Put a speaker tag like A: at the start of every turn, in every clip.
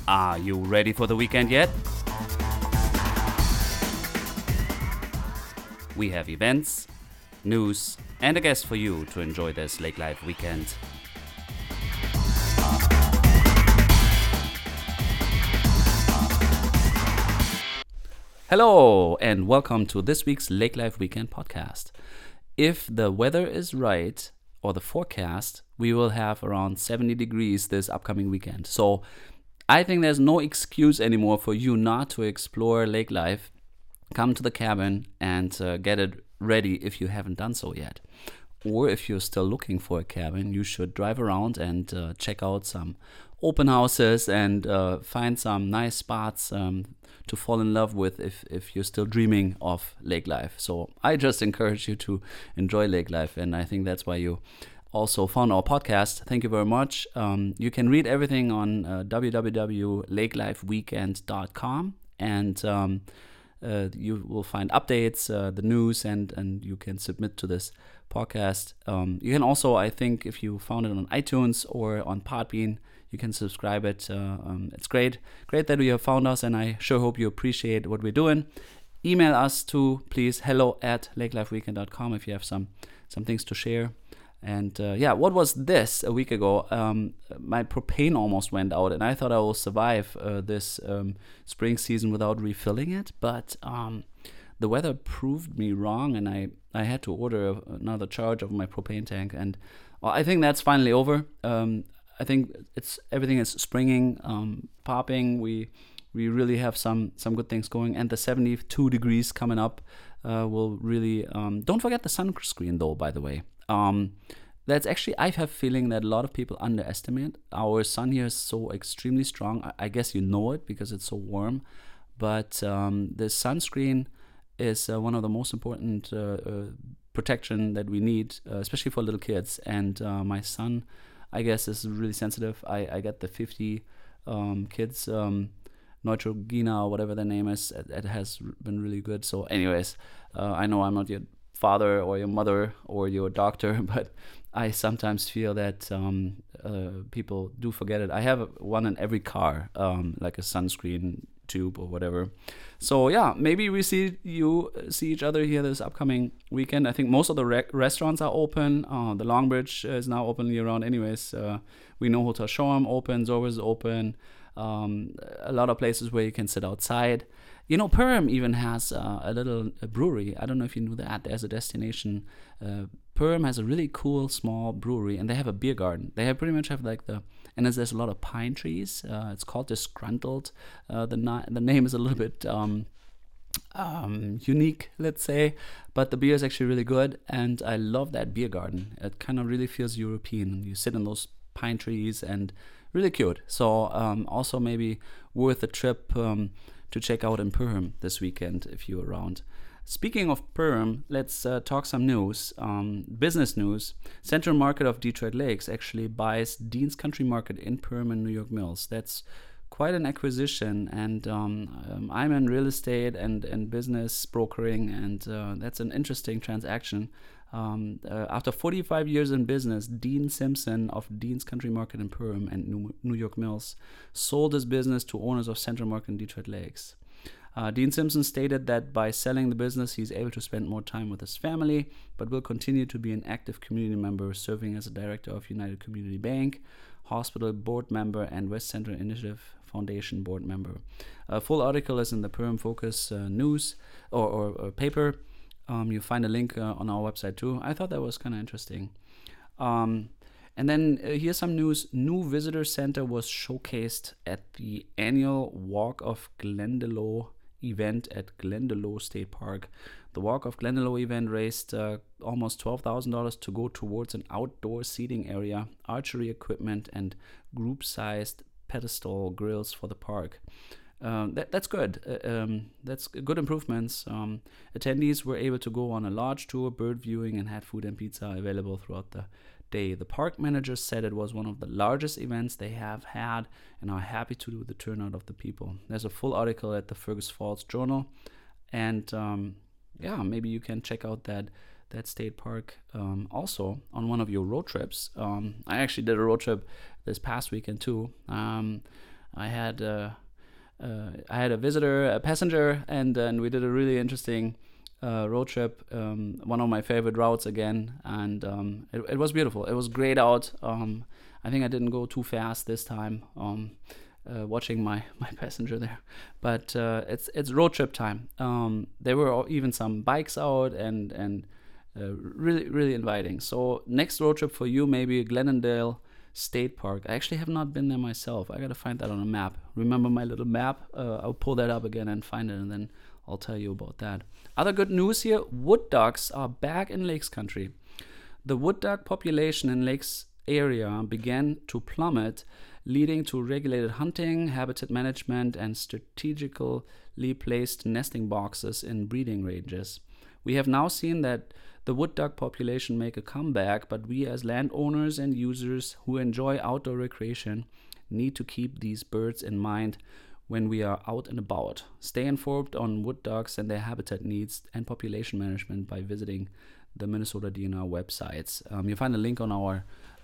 A: Are you ready for the weekend yet? We have events, news, and a guest for you to enjoy this Lake Life weekend. Hello, and welcome to this week's Lake Life Weekend podcast. If the weather is right, or the forecast, we will have around 70 degrees this upcoming weekend. So I think there's no excuse anymore for you not to explore lake life. Come to the cabin and get it ready if you haven't done so yet. Or if you're still looking for a cabin, you should drive around and check out some open houses and find some nice spots to fall in love with if you're still dreaming of lake life. So I just encourage you to enjoy lake life, and I think that's why you also found our podcast. Thank you very much. You can read everything on www.lakelifeweekend.com, and you will find updates, the news, and you can submit to this podcast. You can also, I think, if you found it on iTunes or on Podbean, you can subscribe it. It's great that you have found us, and I sure hope you appreciate what we're doing. Email us to, please, hello@lakelifeweekend.com if you have some things to share. And what was this a week ago? My propane almost went out, and I thought I will survive this spring season without refilling it. But the weather proved me wrong, and I had to order another charge of my propane tank. And I think that's finally over. I think everything is springing, popping. We really have some good things going, and the 72 degrees coming up will really. Don't forget the sunscreen, though. By the way. That's actually, I have a feeling that a lot of people underestimate. Our sun here is so extremely strong. I guess you know it because it's so warm. But the sunscreen is one of the most important protection that we need, especially for little kids. And my son, I guess, is really sensitive. I get the 50 kids, Neutrogena, or whatever their name is. It has been really good. So anyways, I know I'm not your father or your mother or your doctor, but I sometimes feel that people do forget it. I have one in every car, like a sunscreen tube or whatever. So yeah, maybe we see each other here this upcoming weekend. I think most of the restaurants are open. The Longbridge is now open year round anyways. We know Hotel Shoreham open, Zorba is open. A lot of places where you can sit outside. You know, Perham even has a little brewery. I don't know if you knew that. There's a destination. Perham has a really cool small brewery, and they have a beer garden. They pretty much have and there's a lot of pine trees. It's called Disgruntled. The name is a little bit unique, let's say, but the beer is actually really good, and I love that beer garden. It kind of really feels European. You sit in those pine trees, and really cute. So also maybe worth a trip to check out in Perham this weekend if you're around. Speaking of Perham, let's talk some news. Business news. Central Market of Detroit Lakes actually buys Dean's Country Market in Perham and New York Mills. That's quite an acquisition, and I'm in real estate and business brokering, and that's an interesting transaction. After 45 years in business, Dean Simpson of Dean's Country Market in Perham and New York Mills sold his business to owners of Central Market in Detroit Lakes. Dean Simpson stated that by selling the business, he's able to spend more time with his family, but will continue to be an active community member, serving as a director of United Community Bank, hospital board member, and West Central Initiative Foundation board member. A full article is in the Perham Focus news or paper. You find a link on our website too. I thought that was kind of interesting. And then here's some news. New visitor center was showcased at the annual Walk of Glendalough event at Glendalough State Park. The Walk of Glendalough event raised almost $12,000 to go towards an outdoor seating area, archery equipment, and group-sized pedestal grills for the park. That's good. That's good improvements. Attendees were able to go on a large tour, bird viewing, and had food and pizza available throughout the day. The park manager said it was one of the largest events they have had and are happy to do the turnout of the people. There's a full article at the Fergus Falls Journal, and maybe you can check out that state park also on one of your road trips. I actually did a road trip this past weekend too. I had a visitor, a passenger, and we did a really interesting road trip. One of my favorite routes again, and it was beautiful. It was great out. I think I didn't go too fast this time. Watching my passenger there, but it's road trip time. There were even some bikes out and really inviting. So next road trip for you, maybe Glendale State Park. I actually have not been there myself. I gotta find that on a map. Remember my little map? I'll pull that up again and find it, and then I'll tell you about that. Other good news here: wood ducks are back in Lakes Country. The wood duck population in Lakes area began to plummet, leading to regulated hunting, habitat management, and strategically placed nesting boxes in breeding ranges. We have now seen that the wood duck population make a comeback, but we as landowners and users who enjoy outdoor recreation need to keep these birds in mind when we are out and about. Stay informed on wood ducks and their habitat needs and population management by visiting the Minnesota DNR websites. You'll find a link on our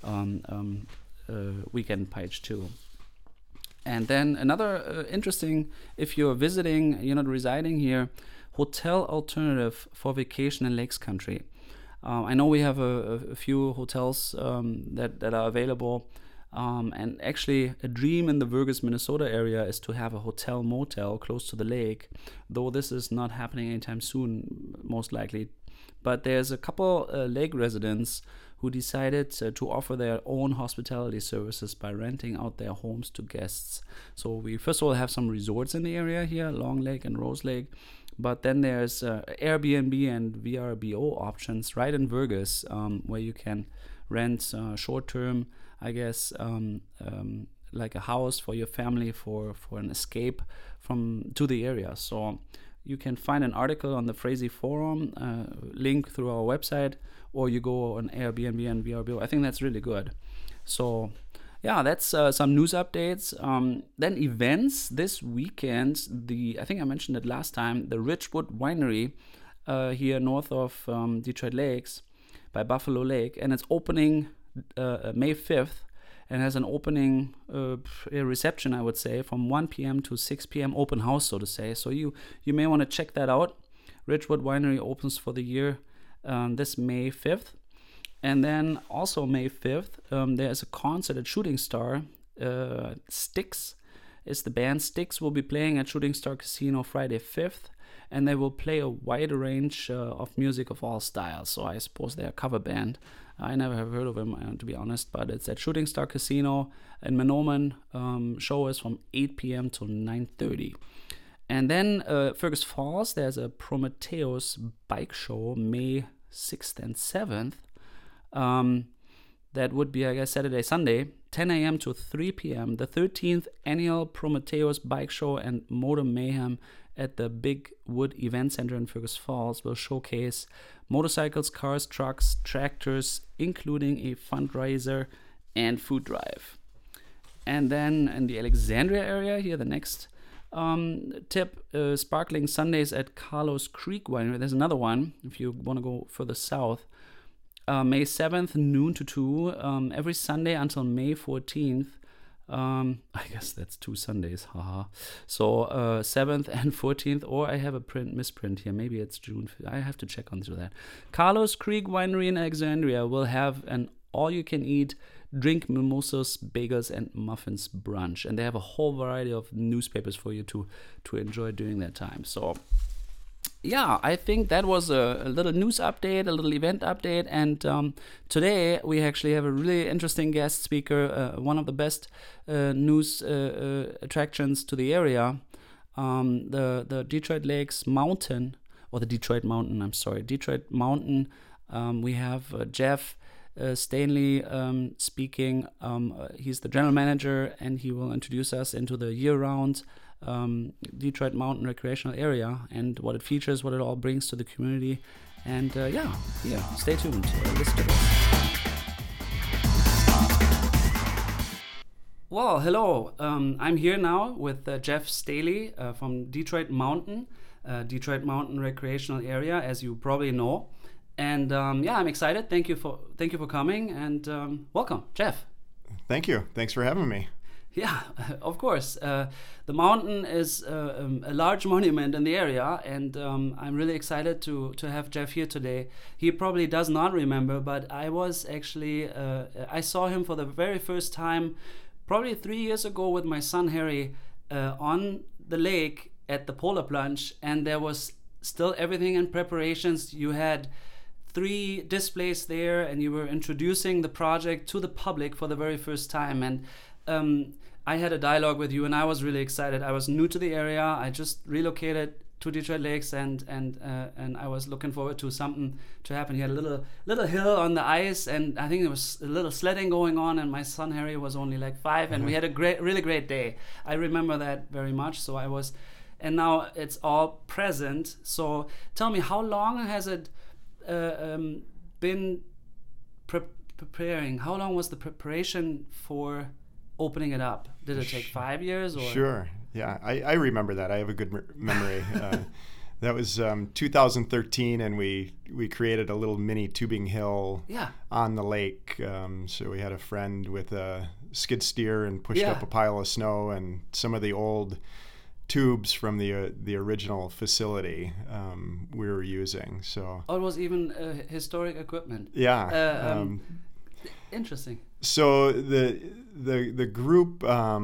A: weekend page too. And then another interesting, if you're visiting, you're not residing here, hotel alternative for vacation in Lakes Country. I know we have a few hotels that are available, and actually a dream in the Vergas, Minnesota area is to have a hotel motel close to the lake, though this is not happening anytime soon, most likely. But there's a couple lake residents who decided to offer their own hospitality services by renting out their homes to guests. So we first of all have some resorts in the area here, Long Lake and Rose Lake, but then there's Airbnb and VRBO options right in Vergas, where you can rent short-term, I guess, like a house for your family for an escape to the area. So you can find an article on the Frazee Forum, link through our website, or you go on Airbnb and VRBO. I think that's really good. So yeah, that's some news updates. Then events this weekend. I think I mentioned it last time. The Ridgewood Winery here north of Detroit Lakes by Buffalo Lake, and it's opening May 5th. And has an opening reception, I would say, from 1 p.m. to 6 p.m. open house, so to say. So you may want to check that out. Ridgewood Winery opens for the year this May 5th. And then also May 5th, there's a concert at Shooting Star. Styx is the band. Styx will be playing at Shooting Star Casino Friday 5th. And they will play a wide range of music of all styles. So I suppose they're a cover band. I never have heard of them, to be honest, but it's at Shooting Star Casino in Mahnomen. Show is from 8 p.m. to 9:30. And then Fergus Falls, there's a Prometheus bike show May 6th and 7th. That would be, I guess, Saturday, Sunday, 10 a.m. to 3 p.m. The 13th annual Prometheus bike show and Motor Mayhem at the Big Wood Event Center in Fergus Falls will showcase motorcycles, cars, trucks, tractors, including a fundraiser and food drive. And then in the Alexandria area here, the next tip, Sparkling Sundays at Carlos Creek Winery. There's another one if you want to go further south. May 7th, noon to 2, every Sunday until May 14th. I guess that's 2 Sundays, haha. So 7th and 14th, or I have a misprint here. Maybe it's June. I have to check onto that. Carlos Creek Winery in Alexandria will have an all-you-can-eat drink, mimosas, bagels, and muffins brunch, and they have a whole variety of newspapers for you to enjoy during that time. So yeah, I think that was a little news update, a little event update, and today we actually have a really interesting guest speaker, one of the best news attractions to the area, the Detroit Lakes Mountain, or the Detroit Mountain, Detroit Mountain. We have Jeff Stanley speaking. He's the general manager, and he will introduce us into the year-round Detroit Mountain recreational area and what it features, what it all brings to the community. And stay tuned. Listen to this. Well, hello. I'm here now with Jeff Staley from Detroit Mountain recreational area, as you probably know. And I'm excited. Thank you for coming, and welcome, Jeff.
B: Thank you. Thanks for having me.
A: Yeah, of course. The mountain is a large monument in the area, and I'm really excited to have Jeff here today. He probably does not remember, but I was actually, I saw him for the very first time probably 3 years ago with my son Harry on the lake at the Polar Plunge, and there was still everything in preparations. You had 3 displays there, and you were introducing the project to the public for the very first time. And I had a dialogue with you, and I was really excited. I was new to the area. I just relocated to Detroit Lakes, and I was looking forward to something to happen. You had a little hill on the ice, and I think there was a little sledding going on. And my son Harry was only like 5, and we had a really great day. I remember that very much. So I was, and now it's all present. So tell me, how long has it been preparing? How long was the preparation for opening it up? Did it take 5 years? Or?
B: Sure. Yeah, I remember that. I have a good memory. That was 2013, and we created a little mini tubing hill on the lake. So we had a friend with a skid steer and pushed up a pile of snow, and some of the old tubes from the original facility we were using. So
A: it was even historic equipment.
B: Yeah.
A: Interesting.
B: So the group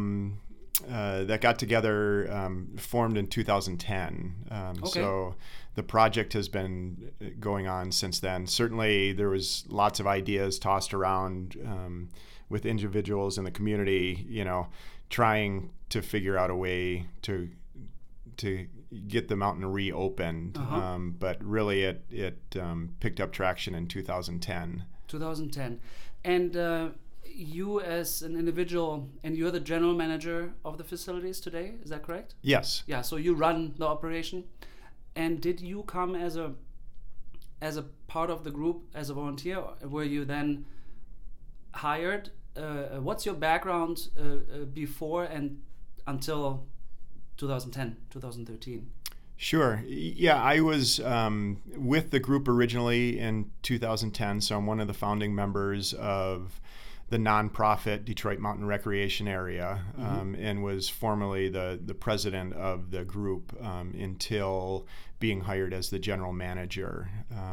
B: that got together formed in 2010. So the project has been going on since then. Certainly there was lots of ideas tossed around with individuals in the community, trying to figure out a way to get the mountain reopened. But really it picked up traction in 2010.
A: 2010. And you as an individual, and you're the general manager of the facilities today, is that correct?
B: Yes.
A: Yeah, so you run the operation. And did you come as a part of the group as a volunteer? Or were you then hired? What's your background before and until 2010, 2013?
B: Sure. Yeah, I was with the group originally in 2010, so I'm one of the founding members of the nonprofit Detroit Mountain Recreation Area, and was formerly the president of the group until being hired as the general manager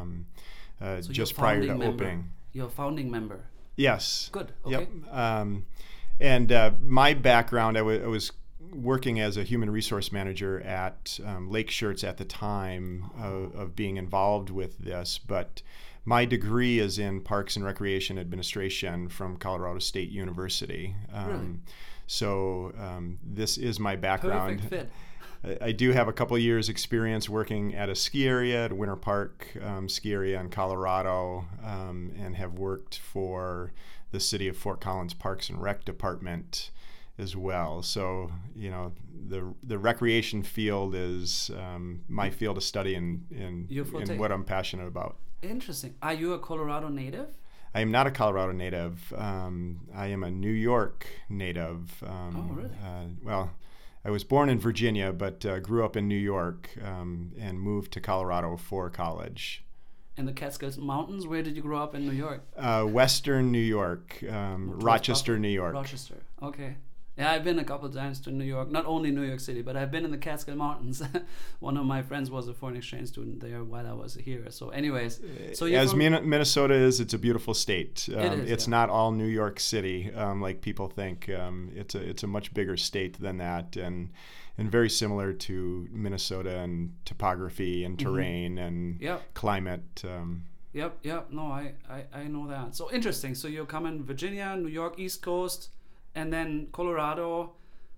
A: So
B: just prior to opening.
A: You're a founding member?
B: Yes.
A: Good. Okay.
B: Yep. And my background, I was working as a human resource manager at Lake Shirts at the time of being involved with this, but my degree is in Parks and Recreation Administration from Colorado State University.
A: Really?
B: So this is my background.
A: Perfect fit.
B: I do have a couple of years experience working at a ski area, at Winter Park ski area in Colorado, and have worked for the City of Fort Collins Parks and Rec Department as well. So, the recreation field is my field of study in what I'm passionate about.
A: Interesting. Are you a Colorado native?
B: I am not a Colorado native. I am a New York native.
A: Oh, really?
B: Well, I was born in Virginia, but grew up in New York and moved to Colorado for college.
A: In the Catskills Mountains? Where did you grow up in New York?
B: Western New York, Rochester, New York.
A: Rochester, okay. Yeah, I've been a couple of times to New York, not only New York City, but I've been in the Catskill Mountains. One of my friends was a foreign exchange student there while I was here. So anyways,
B: as Minnesota is, it's a beautiful state. It's
A: yeah.
B: not all New York City like people think. It's a much bigger state than that, and very similar to Minnesota in topography and terrain and climate.
A: Yep. No, I know that. So interesting. So you're coming Virginia, New York, East Coast, and then Colorado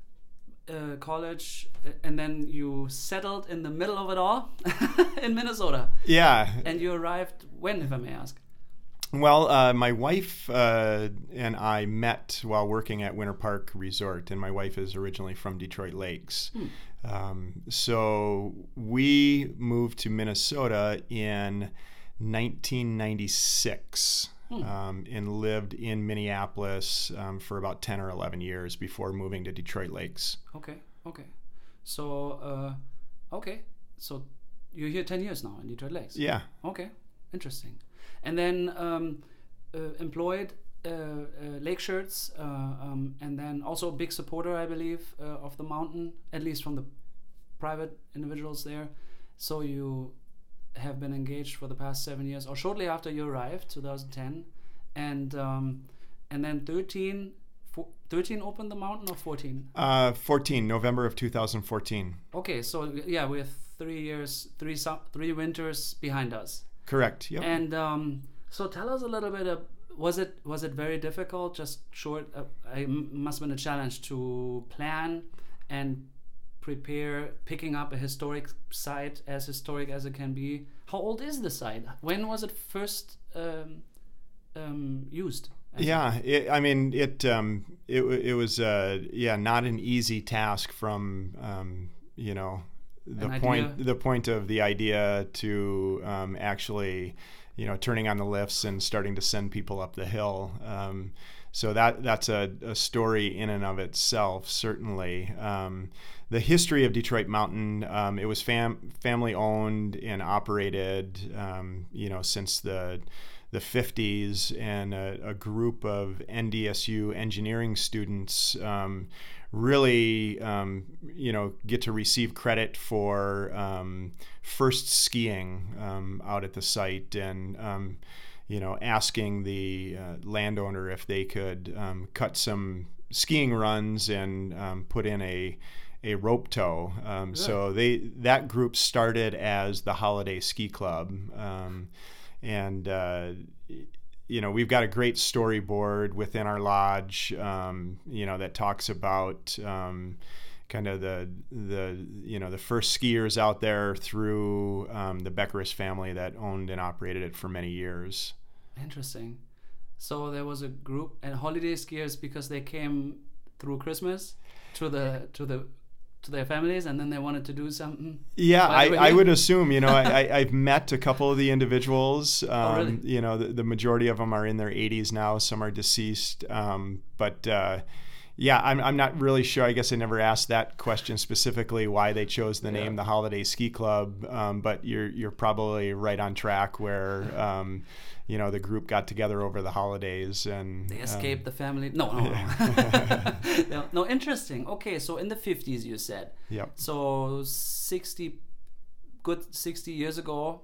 A: college, and then you settled in the middle of it all in Minnesota.
B: Yeah.
A: And you arrived when, if I may ask?
B: Well, my wife and I met while working at Winter Park Resort, and my wife is originally from Detroit Lakes. So we moved to Minnesota in 1996. And lived in Minneapolis for about 10 or 11 years before moving to Detroit Lakes.
A: Okay. So, so you're here 10 years now in Detroit Lakes?
B: Yeah.
A: Okay, interesting. And then employed lake shirts, and then also a big supporter, I believe, of the mountain, at least from the private individuals there. So you have been engaged for the past 7 years, or shortly after you arrived, 2010, and then 13 opened the mountain, or 14?
B: 14, November of 2014.
A: Okay, so yeah, we have 3 years, three winters behind us.
B: Correct. Yep.
A: And so tell us a little bit of, was it very difficult? Just short, it must have been a challenge to plan and prepare, picking up a historic site, as historic as it can be. How old is the site? When was it first used?
B: Yeah, it was not an easy task from the point of the idea to actually turning on the lifts and starting to send people up the hill. So that's a story in and of itself, certainly. The history of Detroit Mountain, it was family owned and operated, since the 50s, and a group of NDSU engineering students really, get to receive credit for first skiing out at the site, and asking the landowner if they could cut some skiing runs and put in a rope tow. So that group started as the Holiday Ski Club. We've got a great storyboard within our lodge, that talks about kind of the first skiers out there through the Beckerus family that owned and operated it for many years.
A: Interesting. So there was a group and holiday skiers because they came through Christmas to their families, and then they wanted to do something.
B: Yeah, I would assume. I've met a couple of the individuals.
A: Oh, really?
B: The majority of them are in their 80s now. Some are deceased. I'm not really sure. I guess I never asked that question specifically, why they chose the name the Holiday Ski Club. But you're probably right on track where the group got together over the holidays and
A: they escaped the family. No. No, interesting. Okay, so in the 50s you said.
B: Yep.
A: So 60 years ago,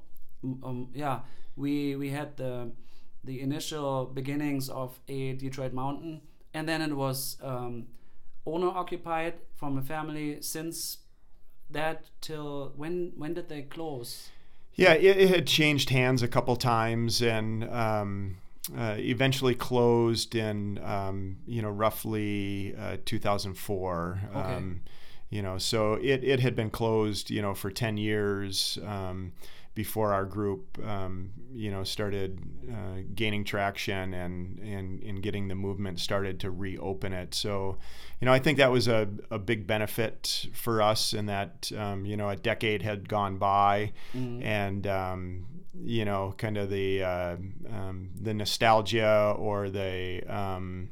A: we had the initial beginnings of a Detroit Mountain. And then it was owner occupied from a family. Since that till when did they close?
B: Yeah, it had changed hands a couple times, and eventually closed in roughly 2004.
A: Okay.
B: So it had been closed for 10 years. Before our group, started gaining traction and getting the movement started to reopen it. So, I think that was a big benefit for us in that, a decade had gone by, and, kind of the nostalgia or the,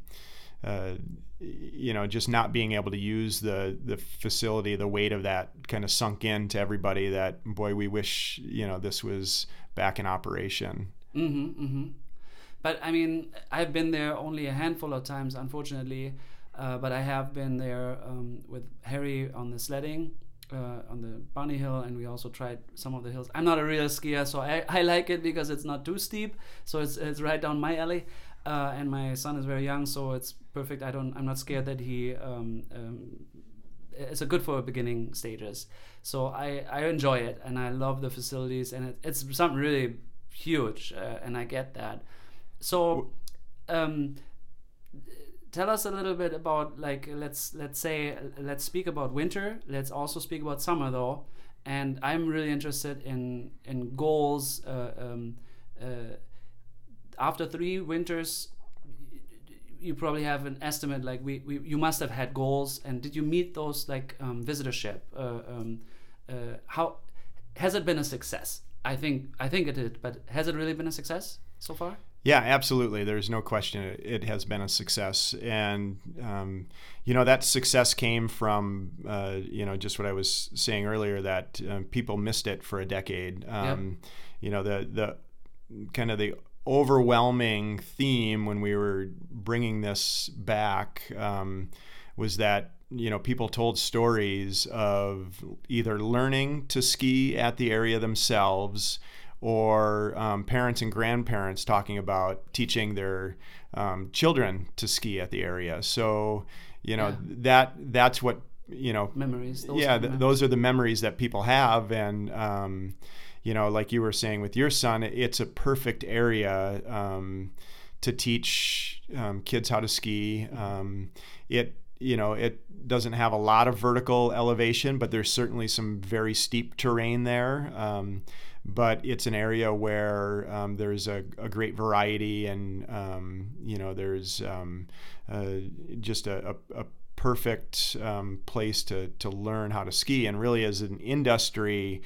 B: just not being able to use the facility, the weight of that kind of sunk into everybody that, boy, we wish, this was back in operation.
A: But I mean, I've been there only a handful of times, unfortunately, but I have been there with Harry on the sledding, on the Bunny Hill, and we also tried some of the hills. I'm not a real skier, so I like it because it's not too steep, so it's right down my alley. And my son is very young, so it's perfect. I'm not scared that he. It's a good for beginning stages. So I enjoy it, and I love the facilities, and it's something really huge, and I get that. So, tell us a little bit about, like, let's speak about winter. Let's also speak about summer though, and I'm really interested in goals. After 3 winters, you probably have an estimate. Like you must have had goals, and did you meet those, like visitorship? How has it been a success? I think it did, but has it really been a success so far?
B: Yeah, absolutely. There's no question it has been a success, and that success came from just what I was saying earlier, that people missed it for a decade.
A: Yep.
B: The kind of the overwhelming theme when we were bringing this back was that, people told stories of either learning to ski at the area themselves, or parents and grandparents talking about teaching their children to ski at the area. So, that's what,
A: memories.
B: Those are the memories that people have. And, like you were saying with your son, it's a perfect area to teach kids how to ski. It doesn't have a lot of vertical elevation, but there's certainly some very steep terrain there. But it's an area where there's a great variety, and there's just a perfect place to learn how to ski. And really, as an industry,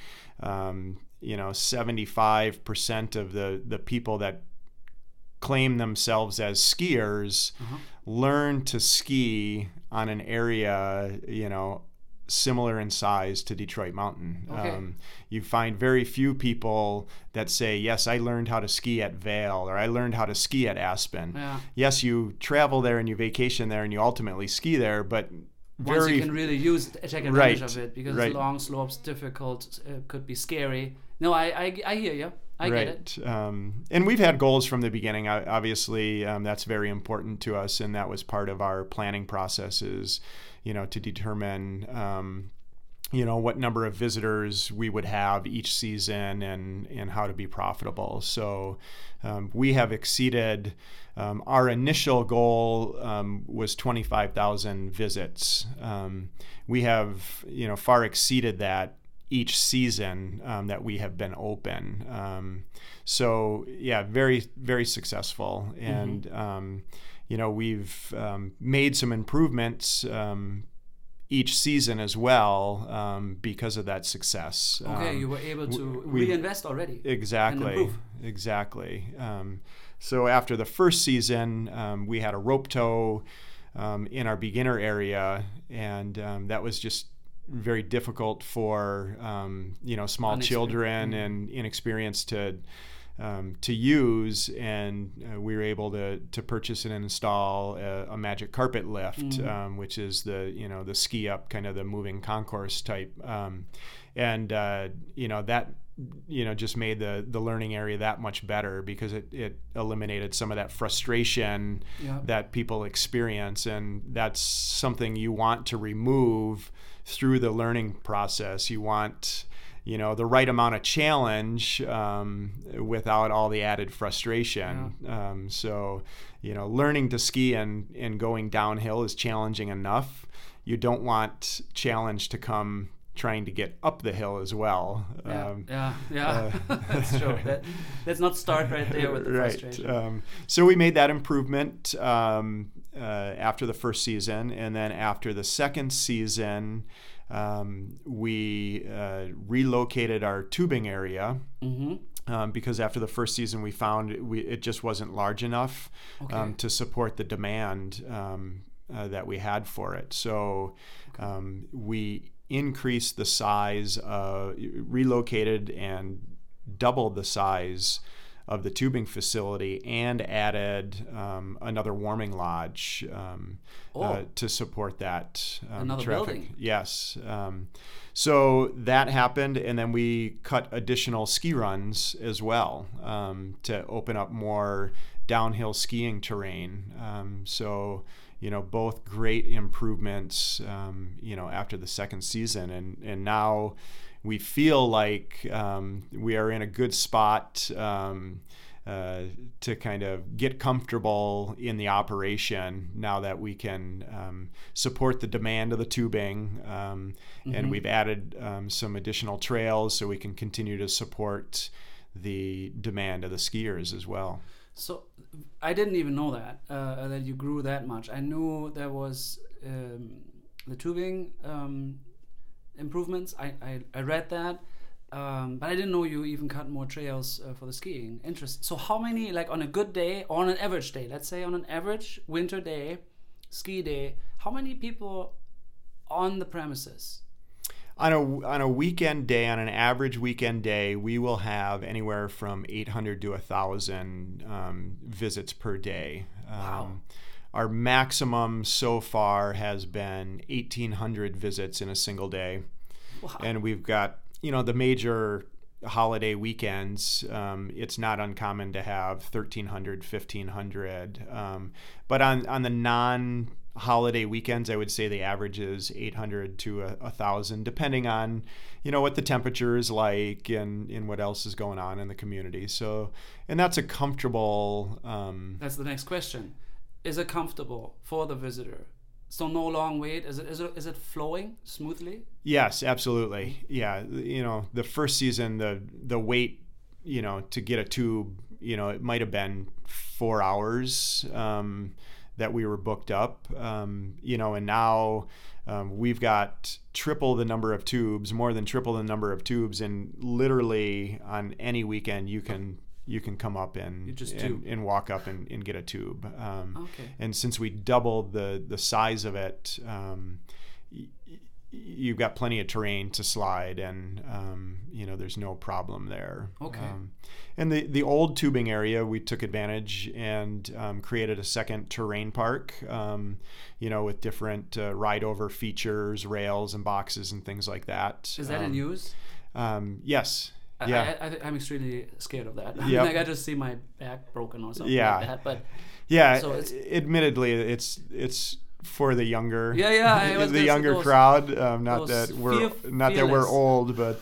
B: 75% of the people that claim themselves as skiers learn to ski on an area, similar in size to Detroit Mountain.
A: Okay.
B: You find very few people that say, yes, I learned how to ski at Vail, or I learned how to ski at Aspen.
A: Yeah.
B: Yes, you travel there and you vacation there and you ultimately ski there, but
A: once you can really take advantage of it, because long slopes, difficult, could be scary. No, I hear you. I get it.
B: And we've had goals from the beginning. Obviously, that's very important to us, and that was part of our planning processes, to determine, what number of visitors we would have each season, and how to be profitable. So we have exceeded, our initial goal was 25,000 visits. We have, far exceeded that each season that we have been open. So yeah, very, very successful. And, we've made some improvements each season as well because of that success.
A: Okay, you were able to reinvest already.
B: Exactly. So after the first season, we had a rope tow in our beginner area, and that was just very difficult for small children and inexperienced to use, and we were able to purchase and install a magic carpet lift, which is the ski up, kind of the moving concourse type, and that just made the learning area that much better, because it eliminated some of that frustration that people experience, and that's something you want to remove through the learning process. You want the right amount of challenge without all the added frustration. So learning to ski and going downhill is challenging enough. You don't want challenge to come trying to get up the hill as well.
A: That's true. Let's not start right there with the frustration.
B: So we made that improvement after the first season, and then after the second season, we relocated our tubing area. Because after the first season, we found it just wasn't large enough to support the demand that we had for it. So we increased the size, relocated and doubled the size of the tubing facility, and added another warming lodge to support that
A: another
B: traffic.
A: Building.
B: Yes. So that happened, and then we cut additional ski runs as well to open up more downhill skiing terrain. So both great improvements, after the second season, and now we feel like we are in a good spot to kind of get comfortable in the operation now that we can support the demand of the tubing, and we've added some additional trails so we can continue to support the demand of the skiers as well.
A: So I didn't even know that you grew that much. I knew there was the tubing improvements. I read that, but I didn't know you even cut more trails for the skiing. Interesting. So how many, like on a good day or on an average day, let's say on an average winter day, ski day, how many people on the premises?
B: On a weekend day, on an average weekend day, we will have anywhere from 800 to 1,000 visits per day.
A: Wow.
B: Our maximum so far has been 1,800 visits in a single day.
A: Wow.
B: And we've got, the major holiday weekends, it's not uncommon to have 1,300, 1,500. But on the non-holiday weekends, I would say the average is 800 to 1,000, depending on, what the temperature is like and what else is going on in the community. So, and that's a comfortable...
A: That's the next question. Is it comfortable for the visitor? So no long wait. Is it flowing smoothly?
B: Yes, absolutely. Yeah, the first season, the wait, to get a tube, it might have been 4 hours that we were booked up, and now we've got triple the number of tubes, more than triple the number of tubes, and literally on any weekend you can come up and walk up and get a tube.
A: Okay.
B: And since we doubled the size of it, you've got plenty of terrain to slide, and there's no problem there.
A: Okay.
B: And the old tubing area, we took advantage and created a second terrain park, with different ride-over features, rails and boxes and things like that.
A: Is that in use?
B: Yes. Yeah,
A: I'm extremely scared of that.
B: Yep.
A: Like I just see my back broken or something
B: Yeah.
A: like that. But
B: yeah,
A: so
B: admittedly, it's for the younger, the younger crowd. Not that we're old, but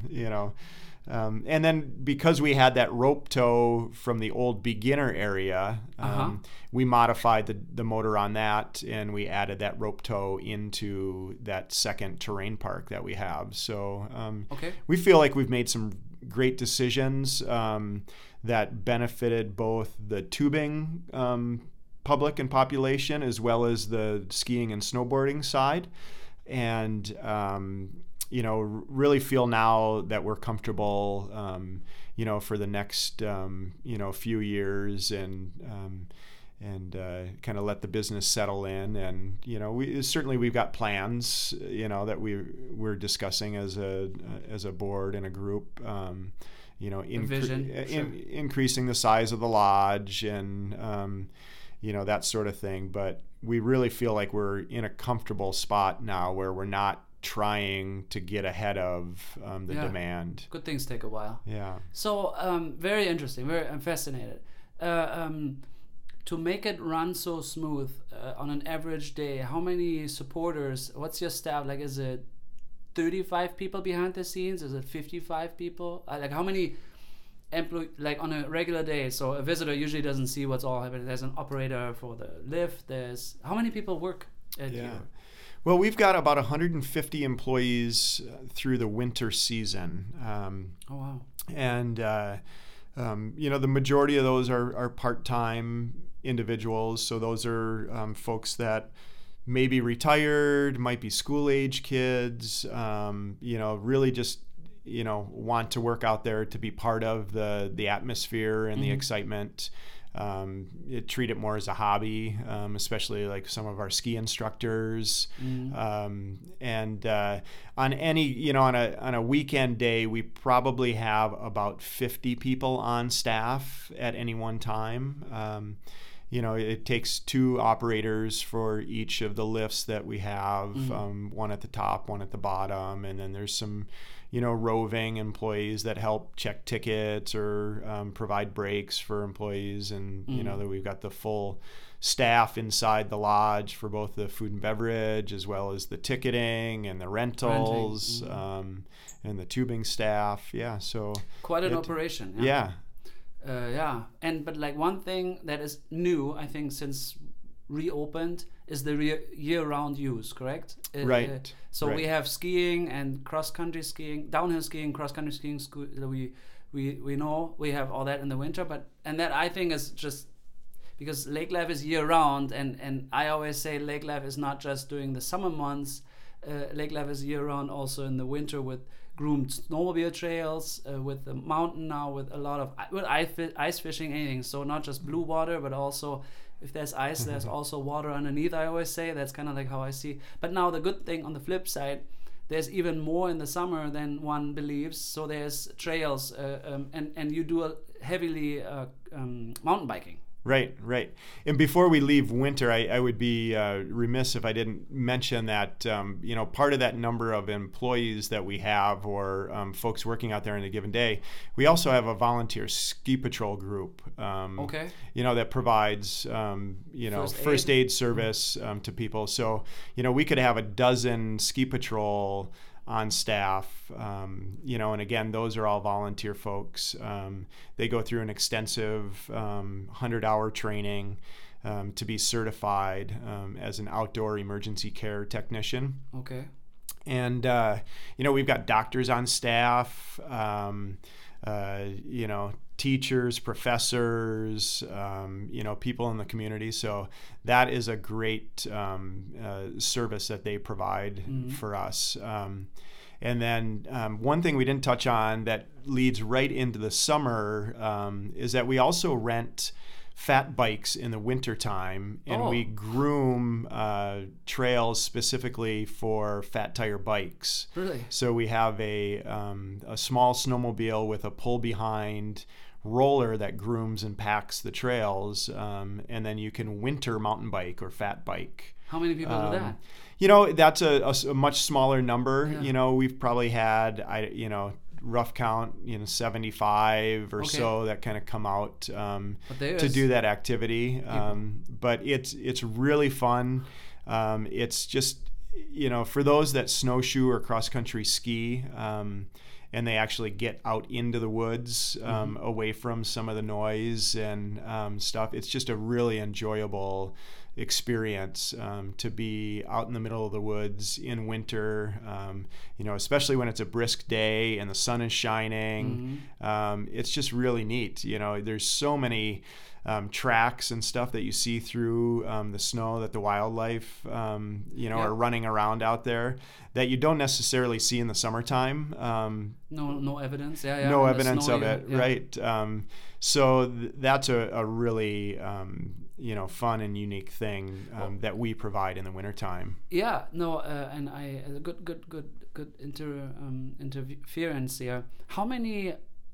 B: and then because we had that rope tow from the old beginner area, we modified the motor on that, and we added that rope tow into that second terrain park that we have. So we feel like we've made some great decisions that benefited both the tubing public and population, as well as the skiing and snowboarding side, and really feel now that we're comfortable, for the next few years, and kind of let the business settle in. And we've got plans that we're discussing as a board and a group, increasing the size of the lodge and that sort of thing. But we really feel like we're in a comfortable spot now where we're not trying to get ahead of the demand.
A: Good things take a while.
B: Yeah.
A: So very interesting. I'm fascinated. To make it run so smooth on an average day, how many supporters? What's your staff? Like, is it 35 people behind the scenes? Is it 55 people? Like, how many employees? Like on a regular day? So a visitor usually doesn't see what's all happening. There's an operator for the lift. How many people work at you?
B: Well, we've got about 150 employees through the winter season.
A: Oh wow!
B: And the majority of those are part-time individuals. So those are folks that may be retired, might be school-age kids. Really just want to work out there to be part of the atmosphere and the excitement. Treat it more as a hobby, especially like some of our ski instructors. And on any, on a weekend day, we probably have about 50 people on staff at any one time. It takes 2 operators for each of the lifts that we have, one at the top, one at the bottom, and then there's some roving employees that help check tickets or provide breaks for employees, and that we've got the full staff inside the lodge for both the food and beverage as well as the ticketing and the rentals, and the tubing staff. Yeah, so
A: quite an operation.
B: Yeah.
A: But like one thing that is new, I think, since reopened is the year-round use, correct?
B: Right.
A: So we have skiing and cross-country skiing, downhill skiing, cross-country skiing. We know we have all that in the winter, and that I think is just because Lake Life is year-round, and I always say Lake Life is not just during the summer months. Lake Life is year-round also in the winter with groomed snowmobile trails, with the mountain now, with a lot of ice fishing, anything. So not just blue water, but also if there's ice, there's also water underneath, I always say. That's kind of like how I see. But now the good thing on the flip side, there's even more in the summer than one believes. So there's trails, and you do heavily mountain biking.
B: Right. And before we leave winter, I would be remiss if I didn't mention that, part of that number of employees that we have, or folks working out there in a given day, we also have a volunteer ski patrol group, that provides, first aid service to people. So, we could have a dozen ski patrol on staff, and again, those are all volunteer folks. They go through an extensive 100-hour training to be certified as an outdoor emergency care technician.
A: Okay.
B: And, we've got doctors on staff, teachers, professors, people in the community. So that is a great service that they provide for us. And then one thing we didn't touch on that leads right into the summer is that we also rent fat bikes in the wintertime, and we groom trails specifically for fat tire bikes.
A: Really?
B: So we have a small snowmobile with a pull behind roller that grooms and packs the trails, and then you can winter mountain bike or fat bike.
A: How many people do that?
B: That's a much smaller number.
A: Yeah.
B: We've probably had, rough count, 75 or so that kind of come out to do that activity. But it's really fun. It's just, for those that snowshoe or cross-country ski, and they actually get out into the woods, away from some of the noise and stuff. It's just a really enjoyable experience to be out in the middle of the woods in winter, especially when it's a brisk day and the sun is shining. It's just really neat. There's so many tracks and stuff that you see through the snow that the wildlife, are running around out there that you don't necessarily see in the summertime.
A: No evidence. Yeah.
B: No evidence of it, right? So that's a really fun and unique thing that we provide in the wintertime.
A: Yeah, no, and good interference here. How many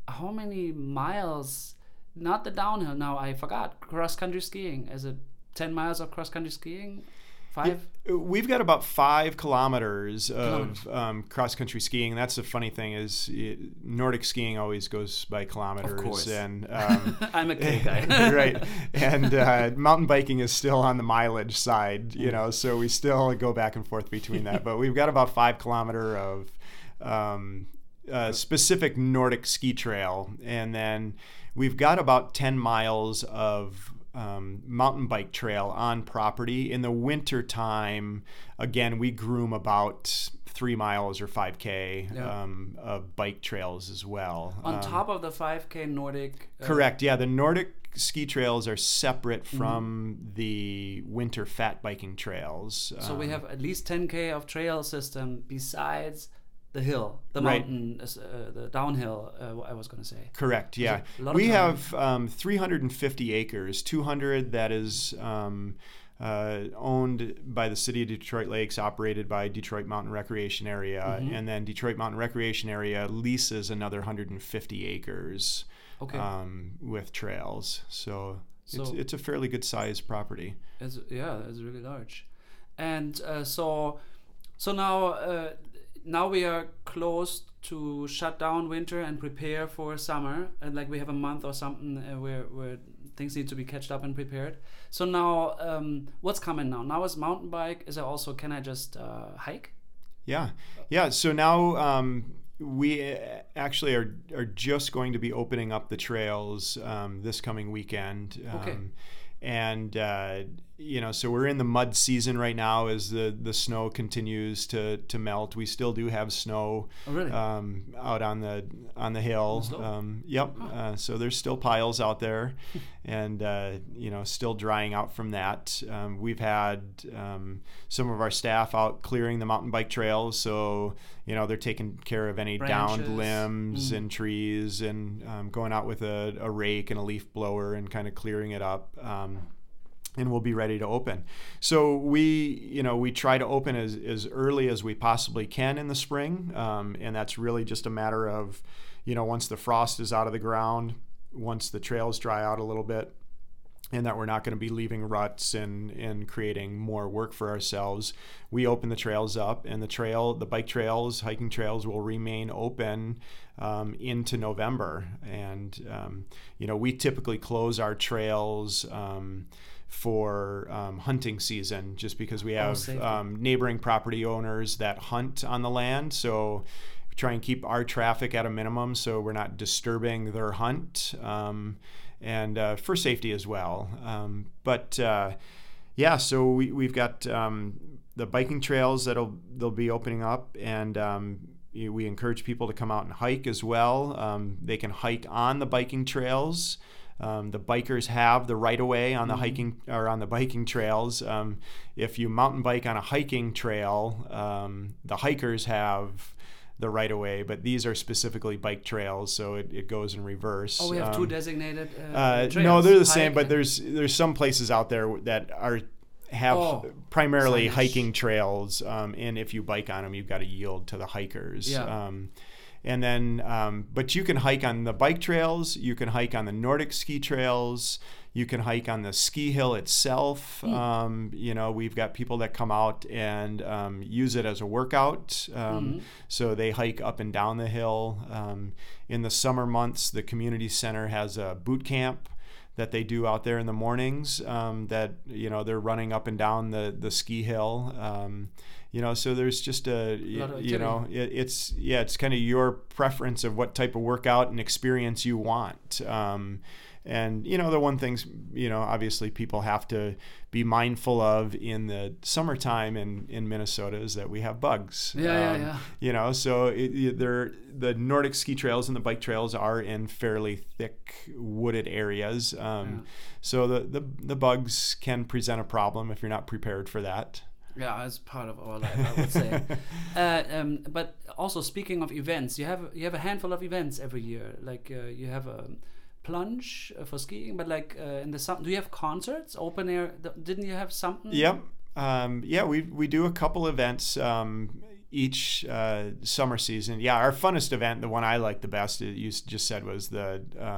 A: miles? Not the downhill. Now I forgot. Cross country skiing. Is it 10 miles of cross country skiing? 5?
B: Yeah, we've got about 5 kilometers of cross country skiing. And that's the funny thing is Nordic skiing always goes by kilometers.
A: Of course.
B: And
A: I'm a K guy.
B: Right. And mountain biking is still on the mileage side, so we still go back and forth between that. But we've got about 5 kilometer of specific Nordic ski trail, and then we've got about 10 miles of mountain bike trail on property. In the winter time, again, we groom about 3 miles or 5K of bike trails as well.
A: On top of the 5K Nordic?
B: Correct, yeah. The Nordic ski trails are separate from the winter fat biking trails.
A: So we have at least 10K of trail system besides the hill, the mountain, the downhill, I was going to say.
B: Correct, yeah. We have 350 acres, 200 that is owned by the city of Detroit Lakes, operated by Detroit Mountain Recreation Area, and then Detroit Mountain Recreation Area leases another 150 acres with trails. So it's a fairly good sized property.
A: It's really large. And so now we are close to shut down winter and prepare for summer, and like we have a month or something where things need to be catched up and prepared. So now what's coming now? Now is mountain bike. Is there also, can I just hike?
B: Yeah. So now we actually are just going to be opening up the trails this coming weekend. And so we're in the mud season right now as the snow continues to melt. We still do have snow out on the hill. So there's still piles out there, and still drying out from that. We've had some of our staff out clearing the mountain bike trails, so they're taking care of any
A: branches,
B: downed limbs and trees, and going out with a rake and a leaf blower and kind of clearing it up. and we'll be ready to open. So we try to open as early as we possibly can in the spring, and that's really just a matter of, once the frost is out of the ground, once the trails dry out a little bit, and that we're not going to be leaving ruts and creating more work for ourselves, we open the trails up, and the bike trails, hiking trails will remain open into November. And we typically close our trails for hunting season, just because we have neighboring property owners that hunt on the land. So we try and keep our traffic at a minimum so we're not disturbing their hunt, and for safety as well. So we've got the biking trails they'll be opening up, and we encourage people to come out and hike as well. They can hike on the biking trails. The bikers have the right of way on the hiking or on the biking trails. If you mountain bike on a hiking trail, the hikers have the right of way, but these are specifically bike trails, so it goes in reverse.
A: Oh, we have two designated trails.
B: No, they're the same, but there's some places out there that have primarily hiking trails, and if you bike on them, you've got to yield to the hikers.
A: Yeah.
B: And then, but you can hike on the bike trails, you can hike on the Nordic ski trails, you can hike on the ski hill itself. We've got people that come out and use it as a workout. So they hike up and down the hill. In the summer months, the community center has a boot camp that they do out there in the mornings, that they're running up and down the ski hill. So there's just it's kind of your preference of what type of workout and experience you want. And the one things, obviously people have to be mindful of in the summertime in Minnesota is that we have bugs. So the Nordic ski trails and the bike trails are in fairly thick wooded areas. So the bugs can present a problem if you're not prepared for that.
A: Yeah, as part of our life, I would say. But also, speaking of events, you have a handful of events every year. Like you have a plunge for skiing, but like in the summer, do you have concerts, open air? Didn't you have something?
B: Yep. We do a couple events each summer season. Yeah, our funnest event, the one I like the best, you just said, was the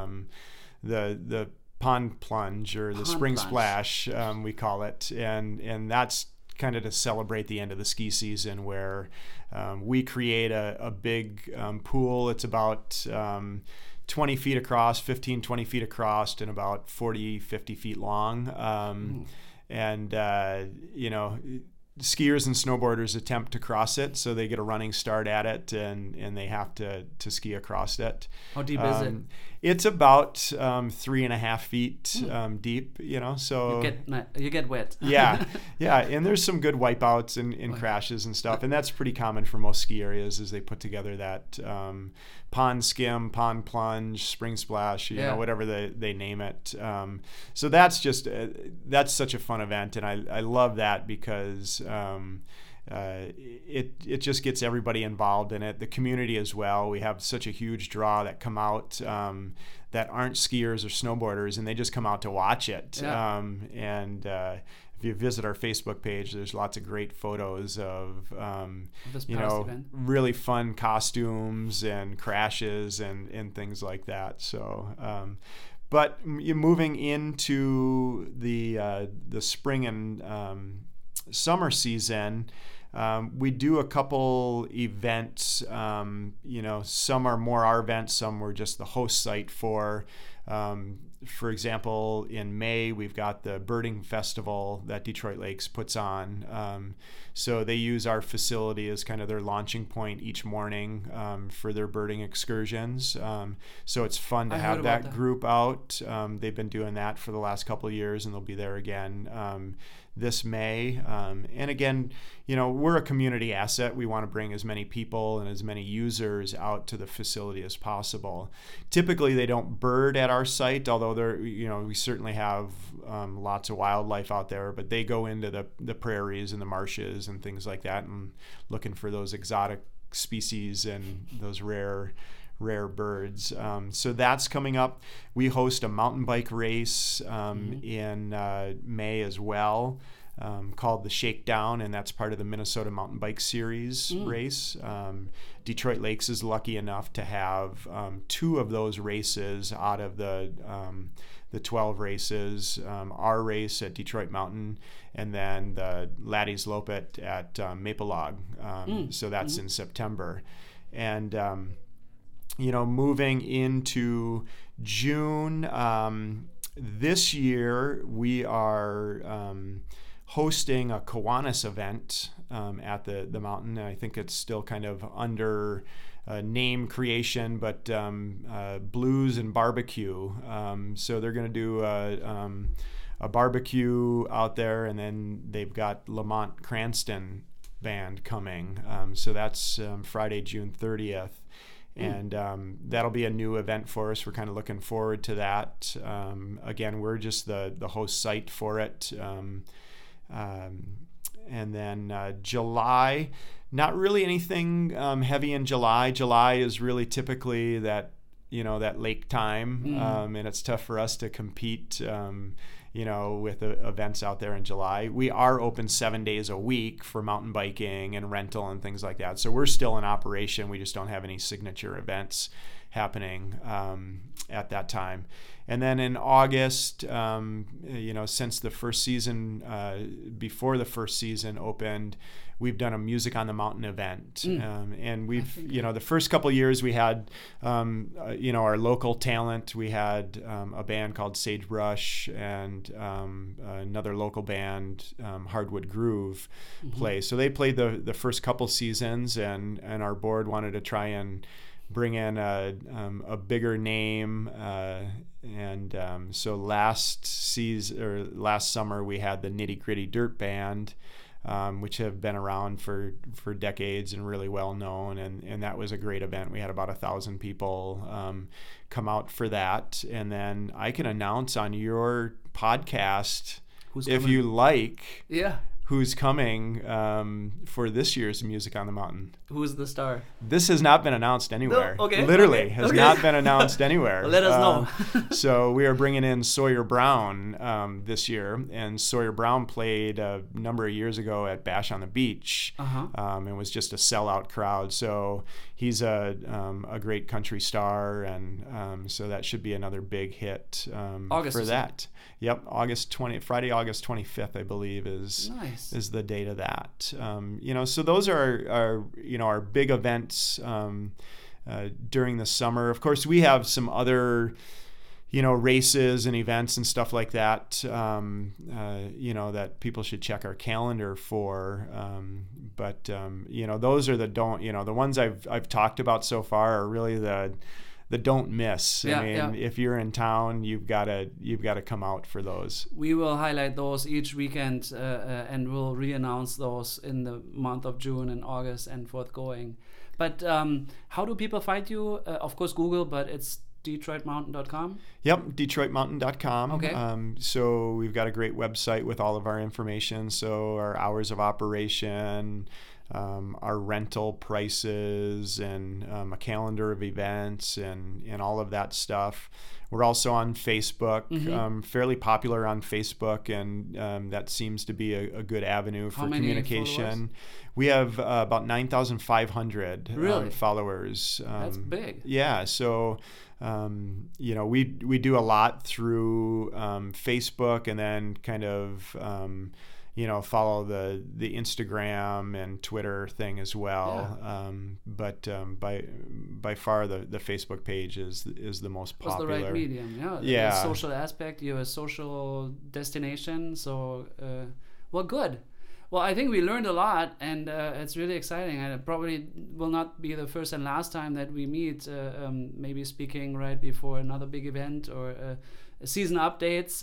B: pond plunge, or the spring splash, we call it, and that's kind of to celebrate the end of the ski season, where we create a big pool. It's about 20 feet across, 20 feet across, and about 40, 50 feet long. And, skiers and snowboarders attempt to cross it, so they get a running start at it, and they have to ski across it.
A: How deep is it?
B: It's about 3.5 feet deep, so
A: you get wet.
B: yeah, and there's some good wipeouts and crashes and stuff, and that's pretty common for most ski areas, as they put together that pond skim, pond plunge, spring splash, whatever they name it. So that's just that's such a fun event, and I love that because it just gets everybody involved in it, the community as well. We have such a huge draw that come out that aren't skiers or snowboarders, and they just come out to watch it. If you visit our Facebook page, there's lots of great photos of really fun costumes and crashes and things like that. So but moving into the spring and summer season, we do a couple events. Some are more our events, some we're just the host site for. For example, in May, we've got the birding festival that Detroit Lakes puts on. So they use our facility as kind of their launching point each morning for their birding excursions. So it's fun to have that group out. They've been doing that for the last couple of years, and they'll be there again this May. And again, we're a community asset. We want to bring as many people and as many users out to the facility as possible. Typically, they don't bird at our site, although we certainly have lots of wildlife out there, but they go into the prairies and the marshes and things like that, and looking for those exotic species and those rare rare birds. So that's coming up. We host a mountain bike race in May as well, called the Shakedown, and that's part of the Minnesota Mountain Bike Series race. Detroit Lakes is lucky enough to have 2 of those races out of the 12 races, our race at Detroit Mountain, and then the Laddie's Lopet at Maple Log. So that's in September. And, moving into June, this year we are hosting a Kiwanis event at the mountain. And I think it's still kind of under name creation, but blues and barbecue. So they're going to do a barbecue out there, and then they've got Lamont Cranston Band coming. So that's Friday, June 30th. And that'll be a new event for us. We're kind of looking forward to that. Again, we're just the host site for it. And then July, not really anything heavy in July. July is really typically that lake time, and it's tough for us to compete, with events out there in July. We are open 7 days a week for mountain biking and rental and things like that. So we're still in operation. We just don't have any signature events happening at that time. And then in August, since the first season, before the first season opened, we've done a Music on the Mountain event. And we've, the first couple of years we had, our local talent. We had a band called Sagebrush and another local band, Hardwood Groove, play. So they played the first couple seasons, and our board wanted to try and bring in a bigger name, so last summer we had the Nitty Gritty Dirt Band, which have been around for decades and really well known, and that was a great event. We had about 1,000 people come out for that, and then I can announce on your podcast if you like.
A: Yeah.
B: Who's coming for this year's Music on the Mountain.
A: Who's the star?
B: This has not been announced anywhere.
A: No? Okay.
B: Literally has not been announced anywhere.
A: Let us know.
B: So we are bringing in Sawyer Brown this year. And Sawyer Brown played a number of years ago at Bash on the Beach. And was just a sellout crowd. So he's a great country star. And so that should be another big hit
A: August
B: for that. Yep, Friday, August 25th, I believe, is the date of that. So those are our big events during the summer. Of course, we have some other races and events and stuff like that. That people should check our calendar for. But those are the ones I've talked about so far are really the don't miss. If you're in town, you've got to come out for those.
A: We will highlight those each weekend, and we'll re-announce those in the month of June and August and forthgoing. But how do people find you? Of course, Google, but it's DetroitMountain.com?
B: Yep, DetroitMountain.com.
A: Okay.
B: So we've got a great website with all of our information. So our hours of operation, our rental prices, and a calendar of events and all of that stuff. We're also on Facebook, fairly popular on Facebook, and that seems to be a good avenue for communication.
A: Followers?
B: We have about 9,500 followers.
A: That's big.
B: Yeah, so we do a lot through Facebook, and then kind of follow the Instagram and Twitter thing as well. Yeah. But by far the Facebook page is the most popular.
A: It's the right medium. Yeah. The social aspect. You have a social destination. So good. Well, I think we learned a lot, and it's really exciting. And it probably will not be the first and last time that we meet. Maybe speaking right before another big event or season updates.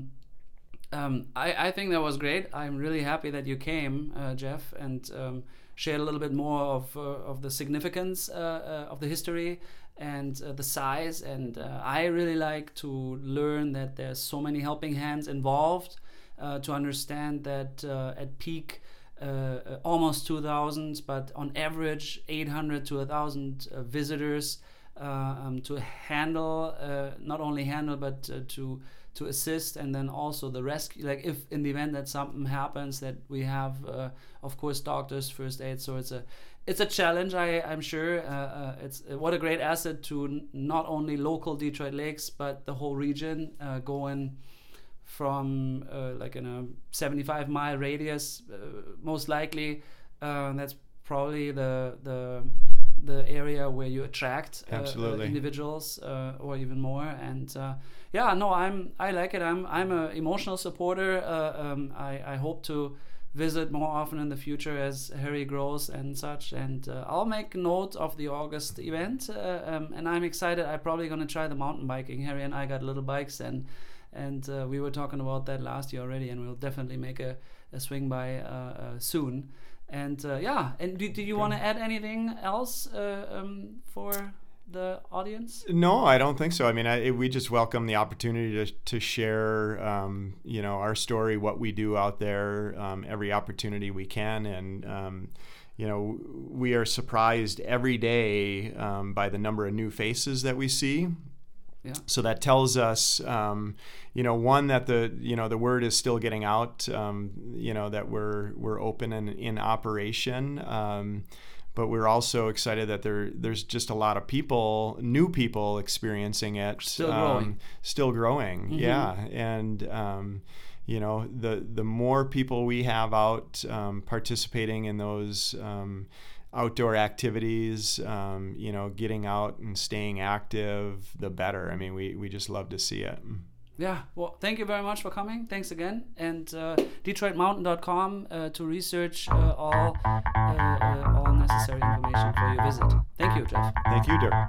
A: I think that was great. I'm really happy that you came, Jeff, and shared a little bit more of the significance of the history and the size. And I really like to learn that there's so many helping hands involved to understand that at peak almost 2,000, but on average 800 to 1,000 visitors to handle, not only handle, but to assist, and then also the rescue. Like if in the event that something happens, that we have, of course, doctors, first aid. So it's a challenge. I'm sure. It's what a great asset to not only local Detroit Lakes, but the whole region, going from like in a 75-mile radius, most likely. That's probably the area where you attract individuals, or even more. And I like it. I'm an emotional supporter. I hope to visit more often in the future as Harry grows and such. And I'll make note of the August event. And I'm excited. I'm probably going to try the mountain biking. Harry and I got little bikes, and we were talking about that last year already. And we'll definitely make a swing by soon. And and do you want to add anything else for the audience?
B: No, I don't think so. I mean, we just welcome the opportunity to share, our story, what we do out there, every opportunity we can. And, we are surprised every day by the number of new faces that we see. Yeah. So that tells us, one, that the word is still getting out, that we're open and in operation. But we're also excited that there's just a lot of new people experiencing it. Still growing. Mm-hmm. Yeah. And, the more people we have out participating in those outdoor activities, getting out and staying active, the better. I mean, we just love to see it.
A: Yeah, well, thank you very much for coming. Thanks again. And DetroitMountain.com to research all necessary information for your visit. Thank you, Jeff.
B: Thank you, Dirk.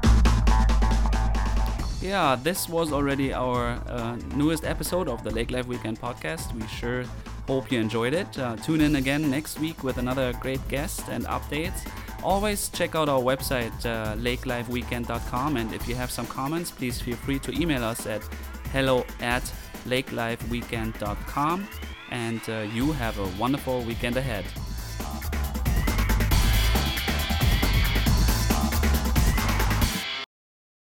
A: Yeah, this was already our newest episode of the Lake Life Weekend podcast. We sure hope you enjoyed it. Tune in again next week with another great guest and updates. Always check out our website, lakelifeweekend.com. And if you have some comments, please feel free to email us at hello@lakelifeweekend.com. And you have a wonderful weekend ahead.